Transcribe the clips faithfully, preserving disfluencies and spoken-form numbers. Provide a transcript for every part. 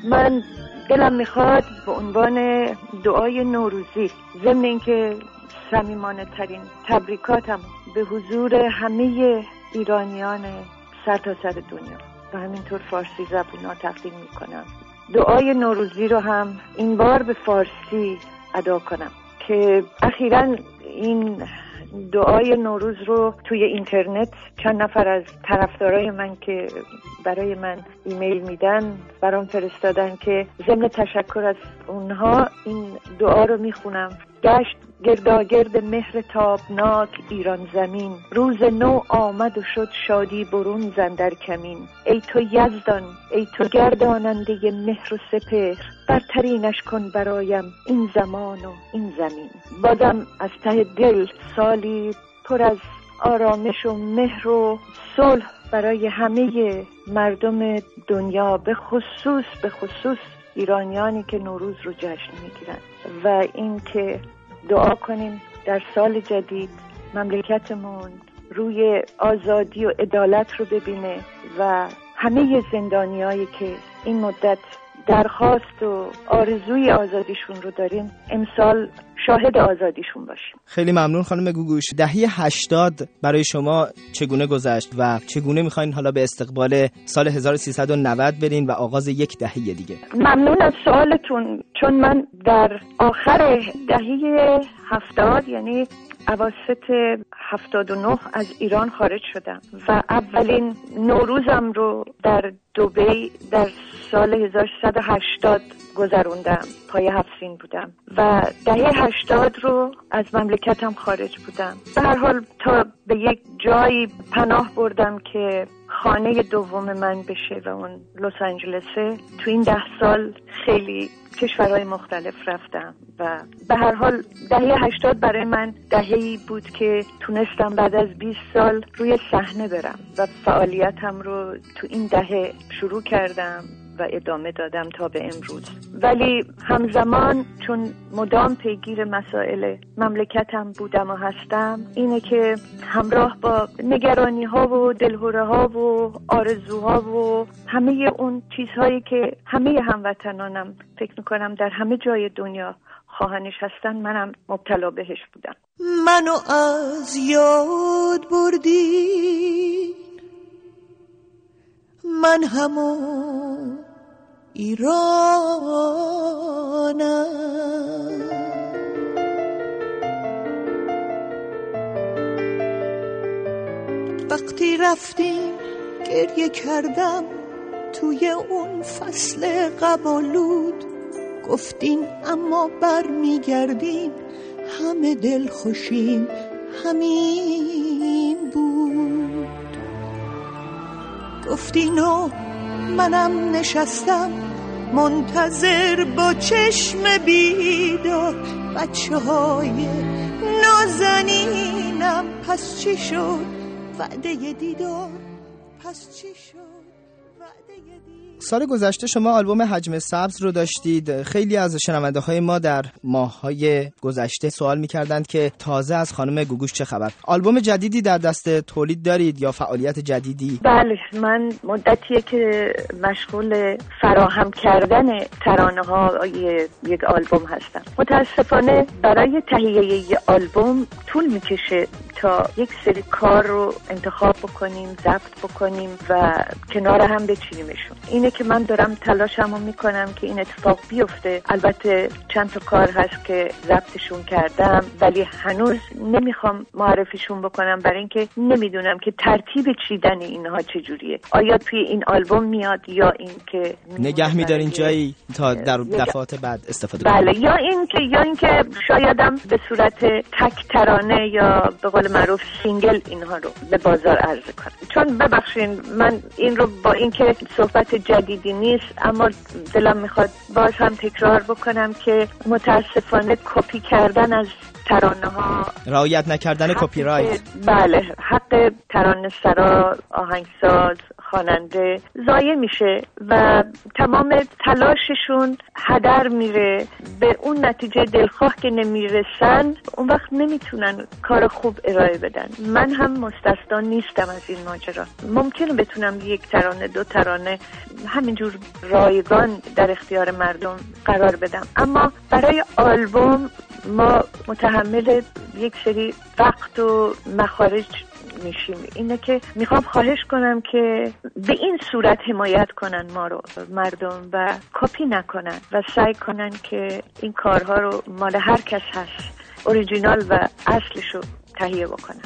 من دلم میخواد به عنوان دعای نوروزی ضمن اینکه صمیمانه ترین تبریکاتم به حضور همه ایرانیان سرتاسر سر دنیا و همینطور فارسی زبونا تقدیم میکنم، دعای نوروزی رو هم این بار به فارسی ادا کنم که اخیراً این دعای نوروز رو توی اینترنت چند نفر از طرفدارای من که برای من ایمیل میدن برام فرستادن که ضمن تشکر از اونها این دعا رو میخونم. گشت گرداگرد مهر تابناک ایران زمین، روز نو آمد و شد شادی برون زندر کمین. ای تو یزدان، ای تو گرداننده مهر و سپهر، برترینش کن برایم این زمان و این زمین. بازم از ته دل سالی پر از آرامش و مهر و صلح برای همه مردم دنیا، به خصوص به خصوص ایرانیانی که نوروز رو جشن میگیرن و این که دعا کنیم در سال جدید مملکتمون روی آزادی و عدالت رو ببینه و همه زندانیایی که این مدت درخواست و آرزوی آزادیشون رو داریم امسال شاهد آزادیشون باشیم. خیلی ممنون خانم گوگوش. دهه هشتاد برای شما چگونه گذشت و چگونه میخواین حالا به استقبال سال هزار و سیصد و نود برین و آغاز یک دهه دیگه؟ ممنون از سوالتون، چون من در آخر دهه هفتاد یعنی اواسط هفتاد و نه از ایران خارج شدم و اولین نوروزم رو در دبی در سال هزار و سیصد و هشتاد گذروندم، پای هفت سین بودم و دهه هشتاد رو از مملکتم خارج بودم. به هر حال تا به یک جایی پناه بردم که خانه دوم من بشه و اون لس آنجلسه. تو این ده سال خیلی کشورهای مختلف رفتم و به هر حال دهه هشتاد برای من دهه‌ای بود که تونستم بعد از بیست سال روی صحنه برم و فعالیتم رو تو این دهه شروع کردم و ادامه دادم تا به امروز. ولی همزمان چون مدام پیگیر مسائل مملکتم بودم و هستم، اینه که همراه با نگرانی ها و دلهره ها و آرزوها و همه اون چیزهایی که همه هموطنانم فکر میکنم در همه جای دنیا خواهانش هستن، منم مبتلا بهش بودم. منو از یاد بردی، من همون ایرانم. وقتی رفتیم گریه کردم توی اون فصل قبالود، گفتین اما بر میگردیم همه دل خوشیم همین بود. گفتین و منم نشستم منتظر با چشم بیدار، بچه های نازنینم پس چی شد وعده دیدار، پس چی شد وعده دیدار. سال گذشته شما آلبوم حجم سبز رو داشتید. خیلی از شنونده های ما در ماه‌های گذشته سوال می‌کردند که تازه از خانم گوگوش چه خبر؟ آلبوم جدیدی در دست تولید دارید یا فعالیت جدیدی؟ بله، من مدتیه که مشغول فراهم کردن ترانه‌های یک آلبوم هستم. متاسفانه برای تهیه یک آلبوم طول می‌کشه تا یک سری کار رو انتخاب بکنیم، ضبط بکنیم و کنار هم بچینیمشون. اینه که من دارم تلاشمو میکنم که این اتفاق بیفته. البته چند تا کار هست که ضبطشون کردم ولی هنوز نمیخوام معرفیشون بکنم برای اینکه نمیدونم که ترتیب چیدن اینها چجوریه. آیا توی این آلبوم میاد یا این که نگه میدارین جایی تا در دفعات بعد استفاده کنیم؟ بله، یا این که یا این که شایدم به صورت تک ترانه یا به قول معروف سینگل اینها رو به بازار عرضه کنم. چون ببخشین من این رو با اینکه صحبت جدیدی نیست اما دلم میخواد باز هم تکرار بکنم که متاسفانه کپی کردن از ترانه ها، رعایت نکردن کپی رایت، بله، حق ترانه سرا، آهنگساز، خواننده ضایع میشه و تمام تلاششون هدر میره، به اون نتیجه دلخواه که نمیرسن، اون وقت نمیتونن کار خوب ارائه بدن. من هم مستثنا نیستم از این ماجرا. ممکنه بتونم یک ترانه دو ترانه همینجور رایگان در اختیار مردم قرار بدم، اما برای آلبوم ما متحمل یک سری وقت و مخارج میشیم. اینه که میخوام خواهش کنم که به این صورت حمایت کنن ما رو مردم و کپی نکنن و سعی کنن که این کارها رو مال هر کس هست اوریجینال و اصلش رو تهیه بکنن.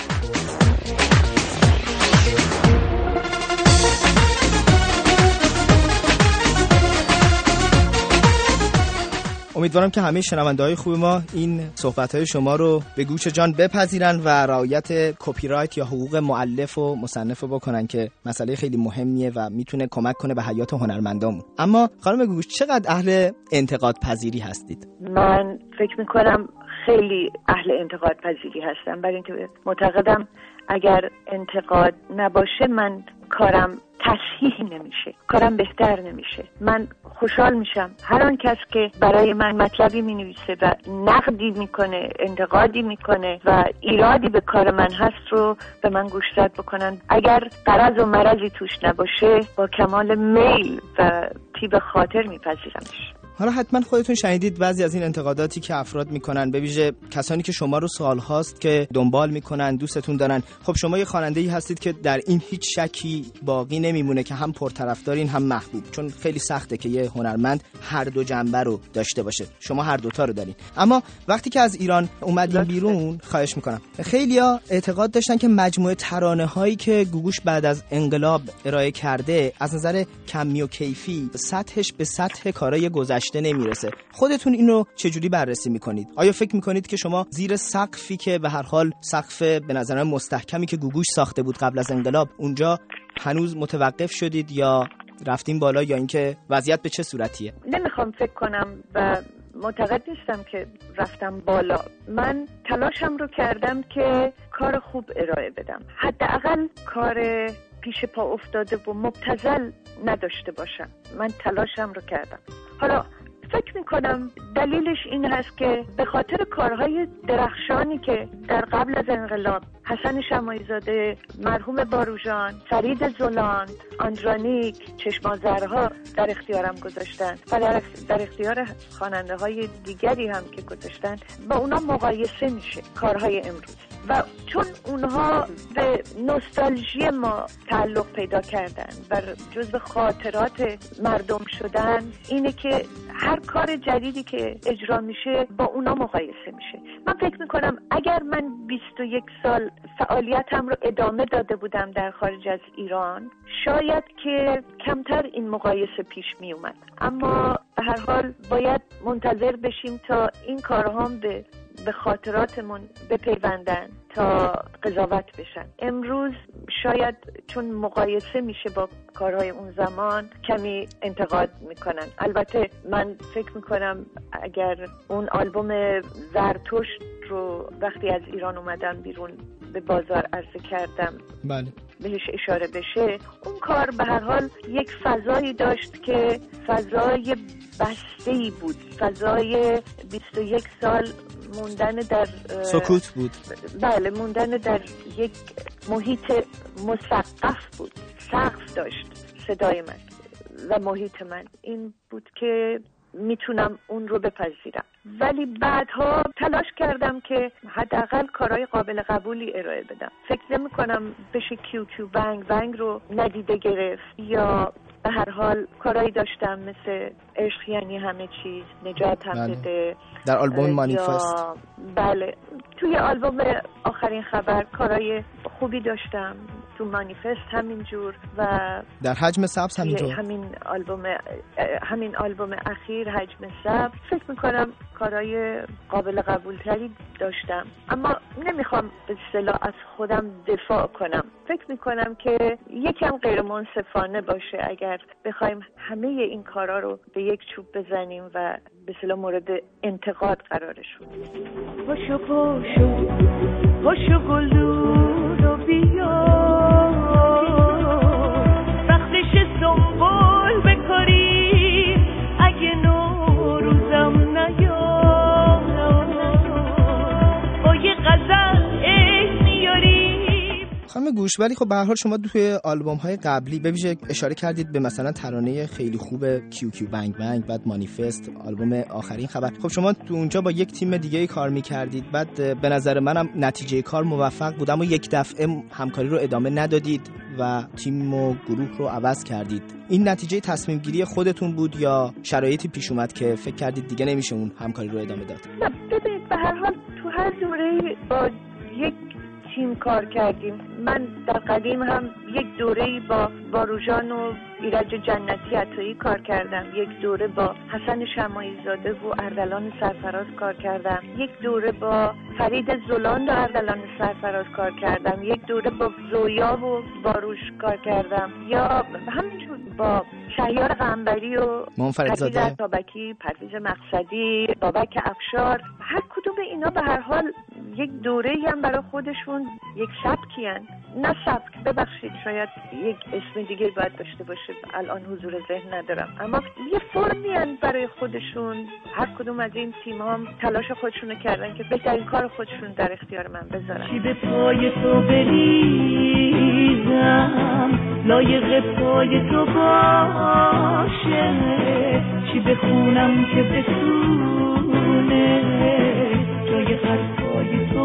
امیدوارم که همه شنونده‌های خوب ما این صحبت‌های شما رو به گوش جان بپذیرن و رعایت کپی رایت یا حقوق مؤلف و مصنف بکنن که مسئله خیلی مهمیه و میتونه کمک کنه به حیات هنرمندامون. اما خانم گوگوش چقدر اهل انتقاد پذیری هستید؟ من فکر می‌کنم خیلی اهل انتقاد پذیری هستم، برای اینکه معتقدم اگر انتقاد نباشه من کارم تصحیح نمیشه، کارم بهتر نمیشه. من خوشحال میشم هر آن کس که برای من مطلبی مینویسه و نقدی میکنه، انتقادی میکنه و ایرادی به کار من هست رو به من گوشزد بکنن. اگر غرض و مرضی توش نباشه با کمال میل و طیب خاطر میپذیرمش. حالا حتما خودتون شنیدید بعضی از این انتقاداتی که افراد میکنن، به ویژه کسانی که شما رو سال هاست که دنبال میکنن، دوستتون دارن. خب شما یه خواننده‌ای هستید که در این هیچ شکی باقی نمیمونه که هم پرطرفدارین هم محبوب، چون خیلی سخته که یه هنرمند هر دو جنبه رو داشته باشه. شما هر دوتا رو دارین. اما وقتی که از ایران اومدین بیرون، خواهش میکنم، خیلیا اعتقاد داشتن که مجموعه ترانه هایی که گوگوش بعد از انقلاب ارائه کرده از نظر کمی و کیفی سطحش به سطح کارهای گذشته نمیرسه. خودتون اینو چجوری بررسی میکنید؟ آیا فکر میکنید که شما زیر سقفی که به هر حال سقف به نظر من مستحکمی که گوگوش ساخته بود قبل از انقلاب، اونجا هنوز متوقف شدید یا رفتیم بالا، یا اینکه وضعیت به چه صورتیه؟ نمیخوام فکر کنم و معتقد نیستم که رفتم بالا. من تلاشم رو کردم که کار خوب ارائه بدم، حداقل کار پیش پا افتاده و مبتذل نداشته باشم. من تلاشم رو کردم. حالا فکر میکنم دلیلش این هست که به خاطر کارهای درخشانی که در قبل از انقلاب حسن شماعی‌زاده، مرحوم باروژان، فرید زولان، آندرانیک، چشمازرها در اختیارم گذاشتن و در, در اختیار خواننده های دیگری هم که گذاشتن، با اونا مقایسه میشه کارهای امروز. و چون اونها به نوستالژی ما تعلق پیدا کردن و جزو خاطرات مردم شدن، اینه که هر کار جدیدی که اجرا میشه با اونا مقایسه میشه. من فکر میکنم اگر من بیست و یک سال فعالیتم رو ادامه داده بودم در خارج از ایران، شاید که کمتر این مقایسه پیش می اومد. اما به هر حال باید منتظر بشیم تا این کارهام به به خاطراتمون بپیوندن تا قضاوت بشن. امروز شاید چون مقایسه میشه با کارهای اون زمان کمی انتقاد میکنن. البته من فکر میکنم اگر اون آلبوم زرتشت رو وقتی از ایران اومدم بیرون به بازار عرضه کردم، بله، بهش اشاره بشه، اون کار به هر حال یک فضایی داشت که فضای بسته‌ای بود، فضای بیست و یک سال موندن در سکوت بود. بله، موندن در یک محیط مسقف بود، سقف داشت صدای من و محیط من. این بود که میتونم اون رو بپذیرم. ولی بعدها تلاش کردم که حداقل کارهای قابل قبولی ارائه بدم. فکر نمی کنم بشه کیو کیو بنگ بنگ رو ندیده گرفت، یا به هر حال کارهایی داشتم مثل عشق یعنی همه چیز، نجات هم بله. بده، در آلبوم مانیفست. بله، توی آلبوم آخرین خبر کارهای خوبی داشتم، تو مانیفست همینجور، و در حجم سبز همینطور. همین آلبوم همین آلبوم اخیر حجم سبز فکر میکنم کارهای قابل قبول تری داشتم. اما نمیخوام به اصطلاح از خودم دفاع کنم. فکر میکنم که یکم غیر منصفانه باشه اگر بخوایم همه این کارا رو به یک چوب بزنیم و به اصطلاح مورد انتقاد قرارش بدیم. پاشو پاشو پاشو گلدون رو بیا، خانم گوش، ولی خب به هر حال شما توی آلبوم‌های قبلی به ویژه اشاره کردید به مثلا ترانه خیلی خوب کیو کیو بنگ بنگ، بعد مانیفست، آلبوم آخرین خبر. خب شما تو اونجا با یک تیم دیگه کار می‌کردید، بعد به نظر منم نتیجه کار موفق بود، اما یک دفعه همکاری رو ادامه ندادید و تیم و گروه رو عوض کردید. این نتیجه تصمیم گیری خودتون بود یا شرایطی پیش اومد که فکر کردید دیگه نمیشه اون همکاری رو ادامه داد؟ نه ببینید، به هر حال تو هر دوره با یک تیم کار کردیم. من در قدیم هم یک دوره‌ای با باروژان و ایرج جنتی عطایی کار کردم، یک دوره با حسن شماعی زاده و اردلان سرفراز کار کردم، یک دوره با فرید زلاند و اردلان سرفراز کار کردم، یک دوره با زویا و باروش کار کردم، یا همینجور با شهریار قنبری و منفرد زاده، عطابکی، پرویز مقصدی، بابک افشار. هر کدوم اینا به هر حال یک دوره‌ای هم برای خودشون یک سبکی هن. نه سبک، ببخشید شاید یک اسم دیگه باید داشته باشه، الان حضور ذهن ندارم، اما یه فرمی هن برای خودشون. هر کدوم از این تیم هم تلاش خودشونو کردن که بهترین کار خودشون در اختیار من بذارن. چی به پای تو بریزم لایق پای تو باشه، چی بخونم که بتونه جای حرفای تو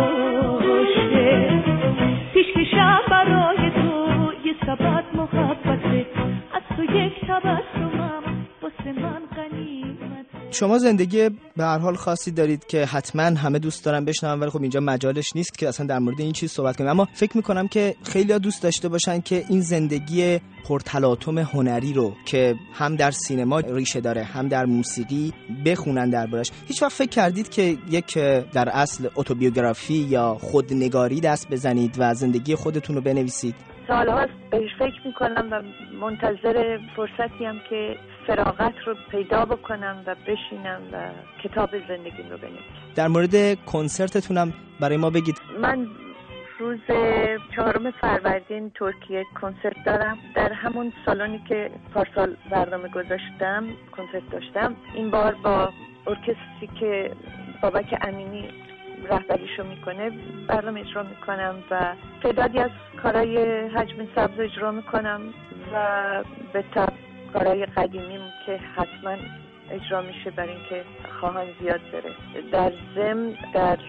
باشه، پیش کشم برای تو یه سبد محبته، از تو یک تبسمم واسه من غنیمت. شما زندگی به هر حال خاصی دارید که حتما همه دوست دارن بشنون، ولی خب اینجا مجالش نیست که اصلا در مورد این چیز صحبت کنیم، اما فکر میکنم که خیلی‌ها دوست داشته باشن که این زندگی پرتلاطم هنری رو که هم در سینما ریشه داره هم در موسیقی بخونن دربارش. هیچ وقت فکر کردید که یک در اصل اتوبیوگرافی یا خودنگاری دست بزنید و زندگی خودتون رو بنویسید؟ سال‌هاست بهش فکر میکنم و منتظر فرصتی هم که فراغت رو پیدا بکنم و بشینم و کتاب زندگیم رو بنویسم. در مورد کنسرتتونم برای ما بگید. من روز چهارم فروردین ترکیه کنسرت دارم، در همون سالونی که پارسال برنامه گذاشتم کنسرت داشتم. این بار با ارکستری که بابک امینی رهبریشو میکنه برنامه اجرا میکنم و تعدادی از کارهای حجم سبز اجرا میکنم و به طب کارهای قدیمیم که حتما اجرا میشه برای اینکه خواهان زیاد بره. در ضمن در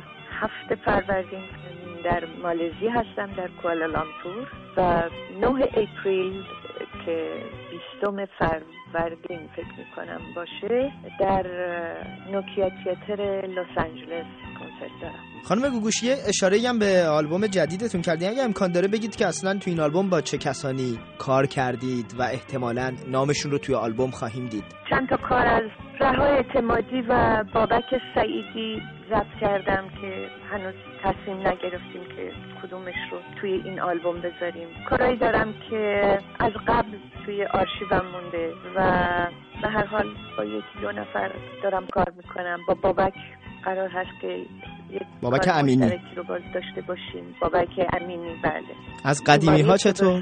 هفت فروردین در مالزی هستم، در کوالالامپور، و نه اپریل که بیستم فروردین فکر میکنم باشه در نوکیا تئاتر لس آنجلس کنسرت دارم. خانم گوگوش، یه اشاره‌ای هم به آلبوم جدیدتون کردین، اگه امکان داره بگید که اصلا تو این آلبوم با چه کسانی کار کردید و احتمالاً نامشون رو توی آلبوم خواهیم دید. چند تا کار از رها اعتمادی و بابک سعیدی ضبط کردم که هنوز تصمیم نگرفتیم که کدومش رو توی این آلبوم بذاریم. کارایی دارم که از قبل توی آرشیوم مونده و به هر حال با یکی دو نفر دارم کار میکنم. با بابک قرار هست که یک بابک امینی رو باز داشته باشیم. بابک امینی، بله. از قدیمی ها چطور؟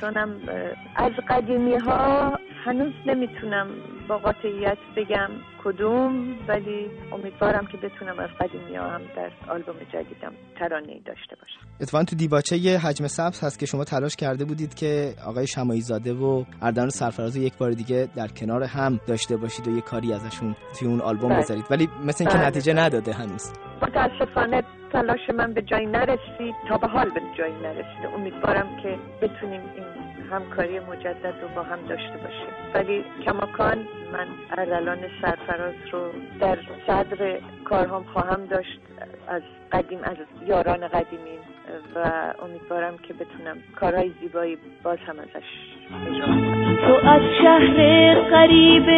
از قدیمی ها هنوز نمیتونم با قاطعیت بگم کدوم، ولی امیدوارم که بتونم از قدیمی ها هم در آلبوم جدیدم ترانه‌ای داشته باشم. اتفاقا تو دیباچه یه حجم سبز هست که شما تلاش کرده بودید که آقای شماعی زاده و اردلان سرفراز یک بار دیگه در کنار هم داشته باشید و یه کاری ازشون توی اون آلبوم بله. بذارید، ولی مثل اینکه بله. نتیجه نداده هنوز. متاسفانه تلاش من به جایی نرسید، تا به حال به جایی نرسید. امیدوارم که بتونیم این همکاری مجدد رو با هم داشته باشیم، ولی کماکان من اردلان سرفراز رو در صدر کارهام خواهم داشت از قدیم، از یاران قدیمیم، و امیدوارم که بتونم کارهای زیبایی باز هم ازش اجرا کنم. تو از شهر غریب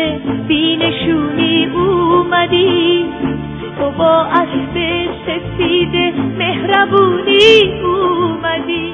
بینشونی اومدی، تو با اسب سفید مهربونی اومدی.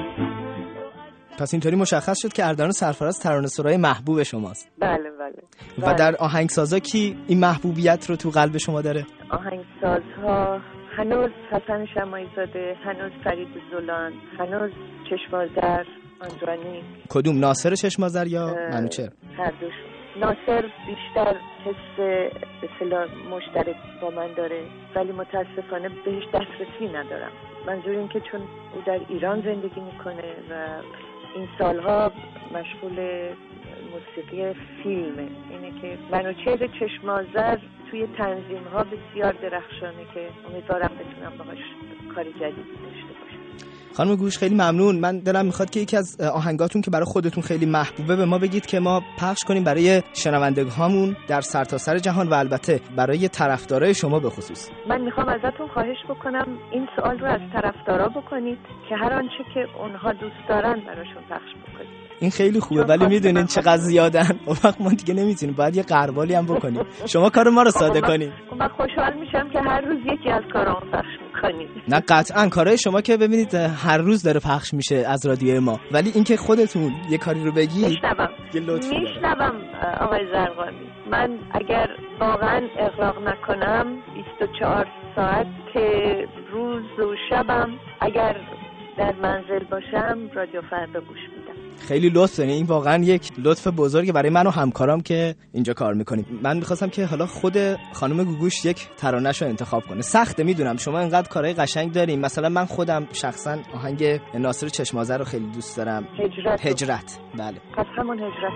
پس اینطوری مشخص شد که اردلان سرفراز ترانه‌سرای محبوب شماست. بله بله. و بله. در آهنگسازا کی این محبوبیت رو تو قلب شما داره؟ آهنگسازها هنوز حسن شماعی زاده، هنوز فرید زلان، هنوز چشمازر آندرانی. کدوم، ناصر چشمازر یا منوچهر؟ هر دوش. ناصر بیشتر حس به اصطلاح مشترک با من داره، ولی متاسفانه بهش دسترسی ندارم. منظور این که چون او در ایران زندگی میکنه و این سالها مشغول موسیقی فیلمه، اینه که منوچهر چشم‌آذر توی تنظیم ها بسیار درخشانه که امیدوارم بتونم باهاش کاری جدیدی داشته باشم. خانم گوگوش خیلی ممنون. من دلم میخواد که یکی از آهنگاتون که برای خودتون خیلی محبوبه به ما بگید که ما پخش کنیم برای شنوندگانمون در سرتاسر جهان و البته برای طرفدارای شما به خصوص. من میخوام ازتون خواهش بکنم این سوال رو از طرفدارا بکنید که هر آنچه که اونها دوست دارن براشون پخش بکنید. این خیلی خوبه، ولی میدونین چقدر زیادن، اون وقت ما دیگه نمیتونیم، باید یه قربالی هم بکنیم. شما کار ما رو ساده کنید. من خوشحال میشم که هر روز یکی از کارامو پخش میکنید. نه قطعا کارهای شما که ببینید هر روز داره پخش میشه از رادیو ما، ولی اینکه خودتون یه کاری رو بگید میشنوم میشنوم آقای زرقانی. من اگر واقعا اغراق نکنم بیست و چهار ساعت روز و شبم اگر در منزل باشم رادیو فردا گوش میدم. خیلی لطفه، این واقعا یک لطف بزرگه برای من و همکارام که اینجا کار میکنیم. من میخواستم که حالا خود خانم گوگوش یک ترانه‌ش رو انتخاب کنه. سخته میدونم، شما اینقدر کارهای قشنگ دارین. مثلا من خودم شخصا آهنگ ناصر چشم‌آذر رو خیلی دوست دارم. هجرت. هجرت. بله. پس همون هجرت.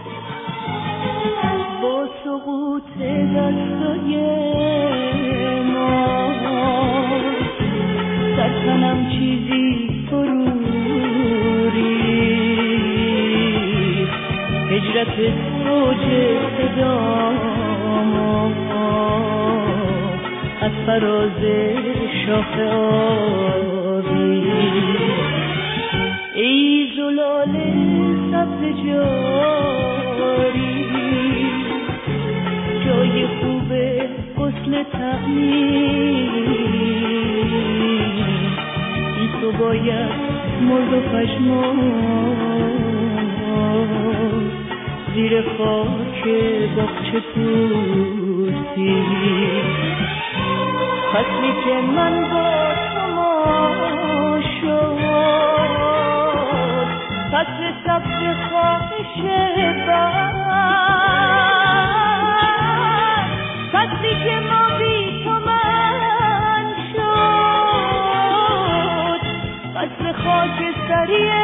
با سقوط دستای ما در تنم چیزی فروری، هجرت سوج صدامو از فراز شاخ آبی، ای زلال سبز جاری جای خوب غسل تعمیر، این تو باید مرد و پشمان زیر خاک باغچه پوستی، فصلی که من با تو ما شد، فصل سبز خواهش بر، فصلی که ما بی تو من شد، فصل خاک سریه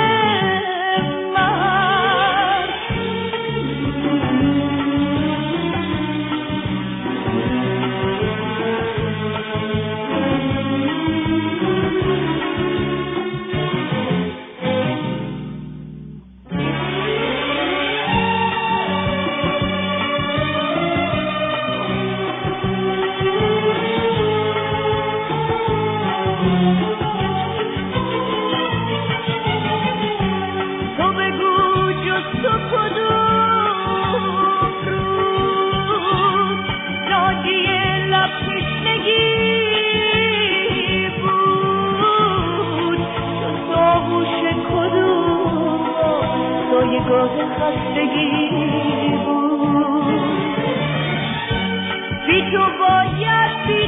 خستگی بود، بی تو باید بی